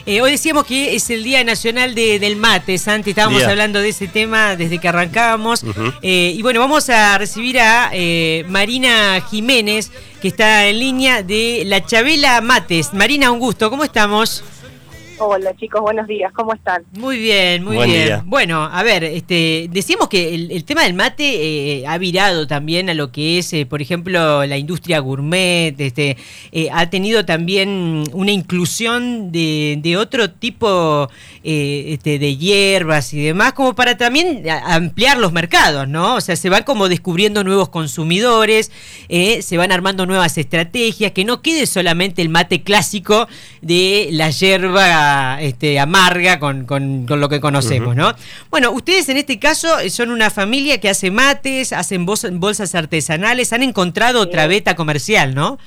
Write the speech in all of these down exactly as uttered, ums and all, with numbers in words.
Eh, hoy decíamos que es el Día Nacional de, del Mate, Santi, estábamos Día. hablando de ese tema desde que arrancábamos. Uh-huh. eh, y bueno, vamos a recibir a eh, Marina Jiménez, que está en línea de La Chabela Mates. Marina, un gusto, ¿cómo estamos? Hola chicos, buenos días, ¿cómo están? Muy bien, muy Buen bien. Día. Bueno, a ver, este, decíamos que el, el tema del mate eh, ha virado también a lo que es, eh, por ejemplo, la industria gourmet, este, eh, ha tenido también una inclusión de, de otro tipo eh, este, de hierbas y demás, como para también ampliar los mercados, ¿no? O sea, se van como descubriendo nuevos consumidores, eh, se van armando nuevas estrategias, que no quede solamente el mate clásico de la hierba Este, amarga con, con, con lo que conocemos, uh-huh. ¿no? Bueno, ustedes en este caso son una familia que hace mates, hacen bolsas artesanales, han encontrado sí. otra beta comercial, ¿no?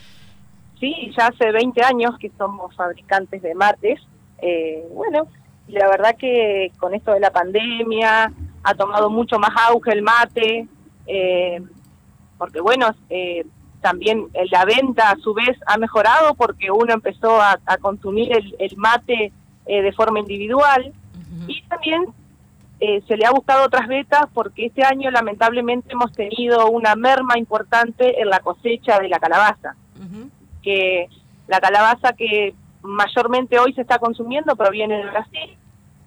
Sí, ya hace veinte años que somos fabricantes de mates. Eh, bueno, la verdad que con esto de la pandemia ha tomado mucho más auge el mate, eh, porque bueno, eh, también la venta a su vez ha mejorado porque uno empezó a, a consumir el, el mate eh, de forma individual uh-huh. y también eh, se le ha buscado otras vetas porque este año lamentablemente hemos tenido una merma importante en la cosecha de la calabaza, uh-huh. que la calabaza que mayormente hoy se está consumiendo proviene de Brasil,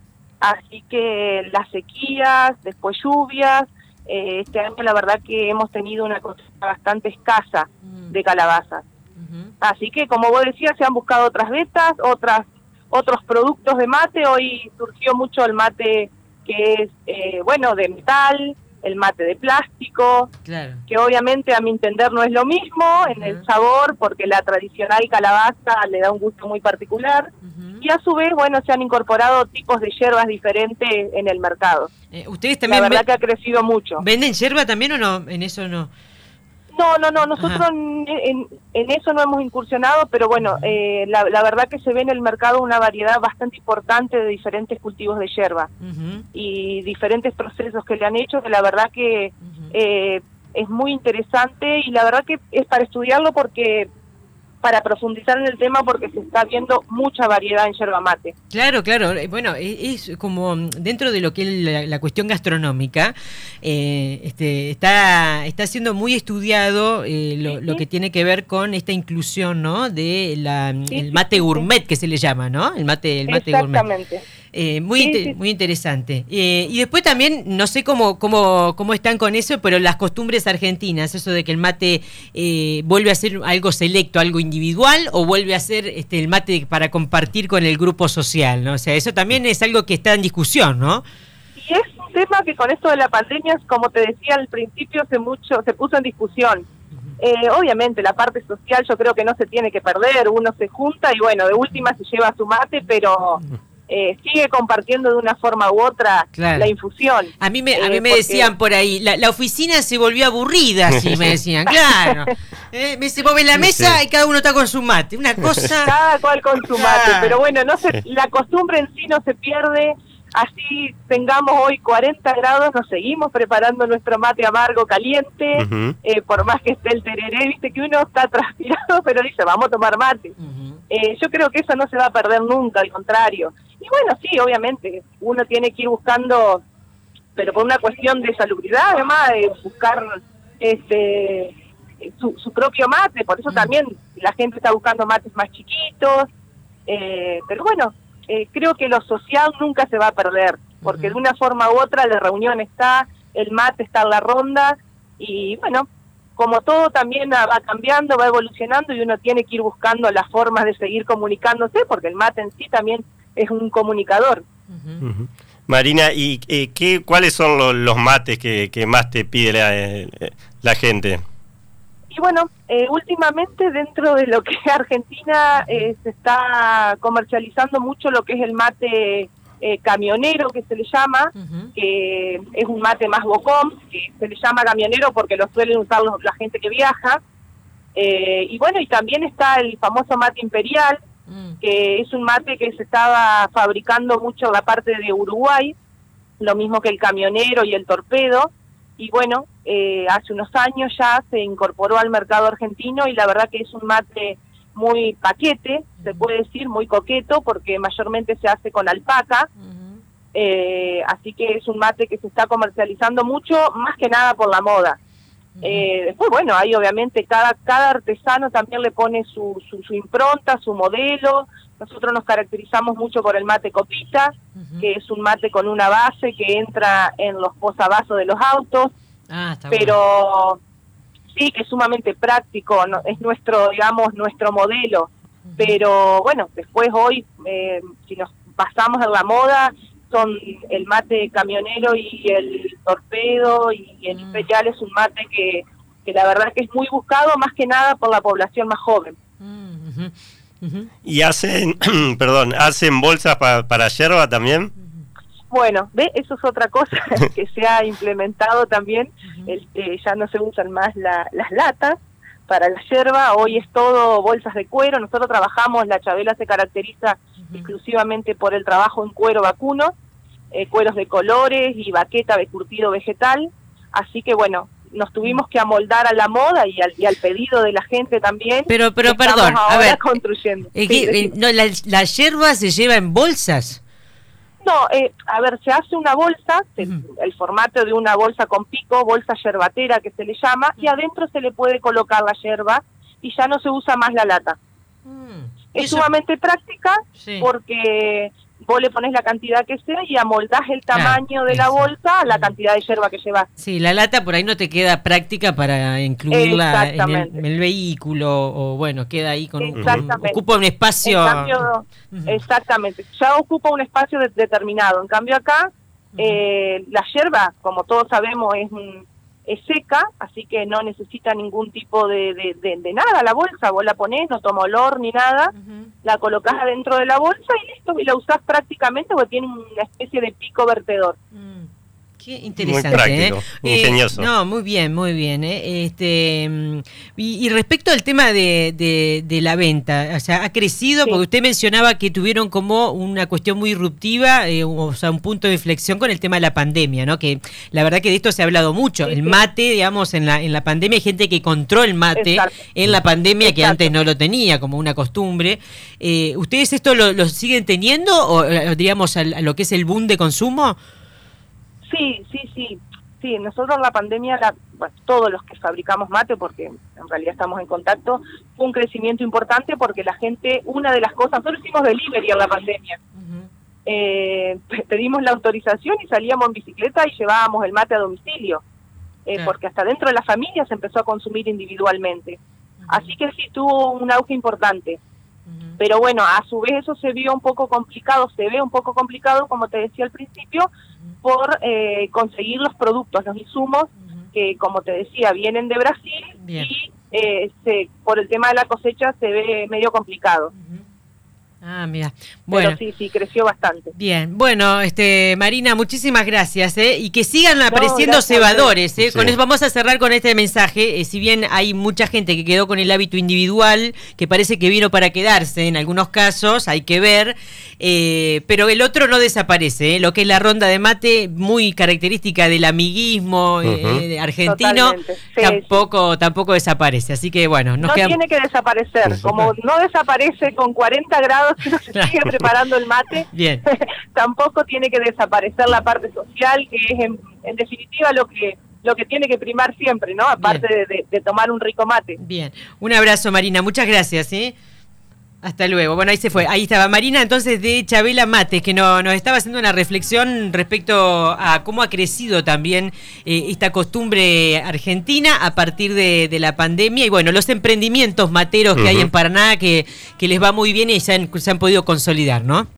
así que las sequías, después lluvias, Eh, este año la verdad que hemos tenido una cosecha bastante escasa mm. de calabazas. Uh-huh. Así que, como vos decías, se han buscado otras vetas, otras otros productos de mate. Hoy surgió mucho el mate que es, eh, bueno, de metal, el mate de plástico, claro. que obviamente a mi entender no es lo mismo uh-huh. en el sabor, porque la tradicional calabaza le da un gusto muy particular. Uh-huh. Y a su vez, bueno, se han incorporado tipos de hierbas diferentes en el mercado. Eh, ¿Ustedes también La verdad ven... que ha crecido mucho. ¿Venden hierba también o no? En eso no. No, no, no, nosotros en, en, en eso no hemos incursionado, pero bueno, eh, la, la verdad que se ve en el mercado una variedad bastante importante de diferentes cultivos de hierba uh-huh. y diferentes procesos que le han hecho, que la verdad que uh-huh. eh, es muy interesante y la verdad que es para estudiarlo porque... para profundizar en el tema porque se está viendo mucha variedad en yerba mate. Claro, claro. Bueno, es, es como dentro de lo que es la, la cuestión gastronómica, eh, este, está está siendo muy estudiado eh, lo, sí, lo que tiene que ver con esta inclusión, ¿no? De la sí, el mate sí, gourmet sí. que se le llama, ¿no? El mate, el mate Exactamente. gourmet. Eh, muy sí, inter- sí. muy interesante. Eh, y después también, no sé cómo, cómo, cómo están con eso, pero las costumbres argentinas, eso de que el mate eh, vuelve a ser algo selecto, algo individual, o vuelve a ser este, el mate para compartir con el grupo social, ¿no? O sea, eso también es algo que está en discusión, ¿no? Y es un tema que con esto de la pandemia, como te decía al principio, se mucho se puso en discusión. Eh, obviamente la parte social yo creo que no se tiene que perder, uno se junta y bueno, de última se lleva su mate, pero... Eh, sigue compartiendo de una forma u otra claro. la infusión. A mí me, a mí eh, me porque... decían por ahí, la, la oficina se volvió aburrida, así me decían, claro. Eh, me se mueve la mesa sí. y cada uno está con su mate, una cosa... Cada cual con su mate, claro. pero bueno, no se, la costumbre en sí no se pierde, así tengamos hoy cuarenta grados, nos seguimos preparando nuestro mate amargo caliente, uh-huh. eh, por más que esté el tereré, viste que uno está transpirado, pero dice, vamos a tomar mate. Uh-huh. Eh, yo creo que eso no se va a perder nunca, al contrario. Y bueno, sí, obviamente, uno tiene que ir buscando, pero por una cuestión de salubridad, además, de buscar este su, su propio mate, por eso uh-huh. también la gente está buscando mates más chiquitos, eh, pero bueno, eh, creo que lo social nunca se va a perder, porque uh-huh. de una forma u otra la reunión está, el mate está en la ronda, y bueno, como todo también va cambiando, va evolucionando, y uno tiene que ir buscando las formas de seguir comunicándose, porque el mate en sí también es un comunicador. Uh-huh. Uh-huh. Marina, ¿y eh, qué, cuáles son los, los mates que, que más te pide la, eh, la gente? Y bueno, eh, últimamente dentro de lo que es Argentina eh, se está comercializando mucho lo que es el mate eh, camionero, que se le llama, uh-huh. que es un mate más bocón, que se le llama camionero porque lo suelen usar los, la gente que viaja. Eh, y bueno, y también está el famoso mate imperial, que es un mate que se estaba fabricando mucho en la parte de Uruguay, lo mismo que el camionero y el torpedo, y bueno, eh, hace unos años ya se incorporó al mercado argentino y la verdad que es un mate muy paquete, se puede decir, muy coqueto, porque mayormente se hace con alpaca. Uh-huh. eh, así que es un mate que se está comercializando mucho, más que nada por la moda. Uh-huh. eh, después, bueno, ahí obviamente cada, cada artesano también le pone su, su, su impronta, su modelo. Nosotros nos caracterizamos mucho por el mate copita, uh-huh. que es un mate con una base que entra en los posavasos de los autos, ah, está pero bueno. Sí, que es sumamente práctico, ¿no? Es nuestro, digamos, nuestro modelo, uh-huh. pero bueno, después hoy, eh, si nos basamos en la moda, son el mate camionero y el torpedo, y el uh-huh. imperial es un mate que, que la verdad que es muy buscado, más que nada por la población más joven. Uh-huh. Uh-huh. ¿Y hacen, perdón, hacen bolsas pa, para yerba también? Bueno, ¿ve? Eso es otra cosa que se ha implementado también. Uh-huh. este, ya no se usan más la, las latas para la yerba, hoy es todo bolsas de cuero. Nosotros trabajamos, la Chabela se caracteriza uh-huh. exclusivamente por el trabajo en cuero vacuno, eh, cueros de colores y baqueta de curtido vegetal, así que bueno, nos tuvimos que amoldar a la moda y al, y al pedido de la gente también. Pero, pero perdón, ahora a ver, construyendo. Eh, sí, eh, no, la, ¿la yerba se lleva en bolsas? No, eh, a ver, se hace una bolsa, se, uh-huh. el formato de una bolsa con pico, bolsa yerbatera que se le llama, uh-huh. y adentro se le puede colocar la yerba y ya no se usa más la lata. Uh-huh. Es Eso... sumamente práctica, sí. porque vos le pones la cantidad que sea y amoldás el tamaño claro, de la eso. bolsa a la cantidad de yerba que llevas. Sí, la lata por ahí no te queda práctica para incluirla en el, en el vehículo, o bueno, queda ahí con un, ocupa un espacio. En cambio, uh-huh. Exactamente, ya ocupa un espacio de, determinado. En cambio acá, uh-huh. eh, la yerba, como todos sabemos, es un... es seca, así que no necesita ningún tipo de, de, de, de nada la bolsa, vos la ponés, no toma olor ni nada, uh-huh. la colocás adentro de la bolsa y listo, y la usás prácticamente porque tiene una especie de pico vertedor. Mm. Qué interesante, muy práctico, ¿eh? ingenioso. Eh, no, muy bien, muy bien. ¿eh? Este y, y respecto al tema de, de, de la venta, o sea, ha crecido, sí. porque usted mencionaba que tuvieron como una cuestión muy disruptiva, eh, o sea, un punto de inflexión con el tema de la pandemia, ¿no? Que la verdad que de esto se ha hablado mucho. Sí, el mate, sí. digamos, en la en la pandemia hay gente que encontró el mate Exacto. en la pandemia Exacto. que antes no lo tenía, como una costumbre. Eh, ¿Ustedes esto lo, lo siguen teniendo, o digamos, a, a lo que es el boom de consumo? Sí, sí, sí, sí, nosotros en la pandemia, la, bueno, todos los que fabricamos mate, porque en realidad estamos en contacto, fue un crecimiento importante porque la gente, una de las cosas, nosotros hicimos delivery en la pandemia, uh-huh. eh, pedimos la autorización y salíamos en bicicleta y llevábamos el mate a domicilio, eh, uh-huh. porque hasta dentro de la familia se empezó a consumir individualmente, uh-huh. así que sí, tuvo un auge importante. Pero bueno, a su vez eso se vio un poco complicado, se ve un poco complicado, como te decía al principio, uh-huh. por eh, conseguir los productos, los insumos, uh-huh. que como te decía, vienen de Brasil. Bien. Y eh, se, por el tema de la cosecha se ve medio complicado. Uh-huh. Ah, mira. Bueno. Pero sí, sí, creció bastante. Bien, bueno, este Marina, muchísimas gracias, ¿eh? Y que sigan apareciendo no, cebadores, ¿eh? Sí. Con eso vamos a cerrar con este mensaje. Eh, si bien hay mucha gente que quedó con el hábito individual, que parece que vino para quedarse en algunos casos, hay que ver, eh, pero el otro no desaparece, ¿eh? Lo que es la ronda de mate, muy característica del amiguismo uh-huh. eh, argentino, sí, tampoco sí. tampoco desaparece. Así que bueno, nos no quedamos... tiene que desaparecer, como no desaparece con cuarenta grados que no se sigue preparando el mate, bien. tampoco tiene que desaparecer la parte social, que es en, en definitiva lo que lo que tiene que primar siempre, ¿no? Aparte de, de, de tomar un rico mate. Bien, un abrazo, Marina, muchas gracias, ¿eh? Hasta luego. Bueno, ahí se fue. Ahí estaba Marina, entonces, de Chabela Mates, que no, nos estaba haciendo una reflexión respecto a cómo ha crecido también eh, esta costumbre argentina a partir de, de la pandemia. Y bueno, los emprendimientos materos que uh-huh. hay en Paraná que, que les va muy bien y se han, se han podido consolidar, ¿no?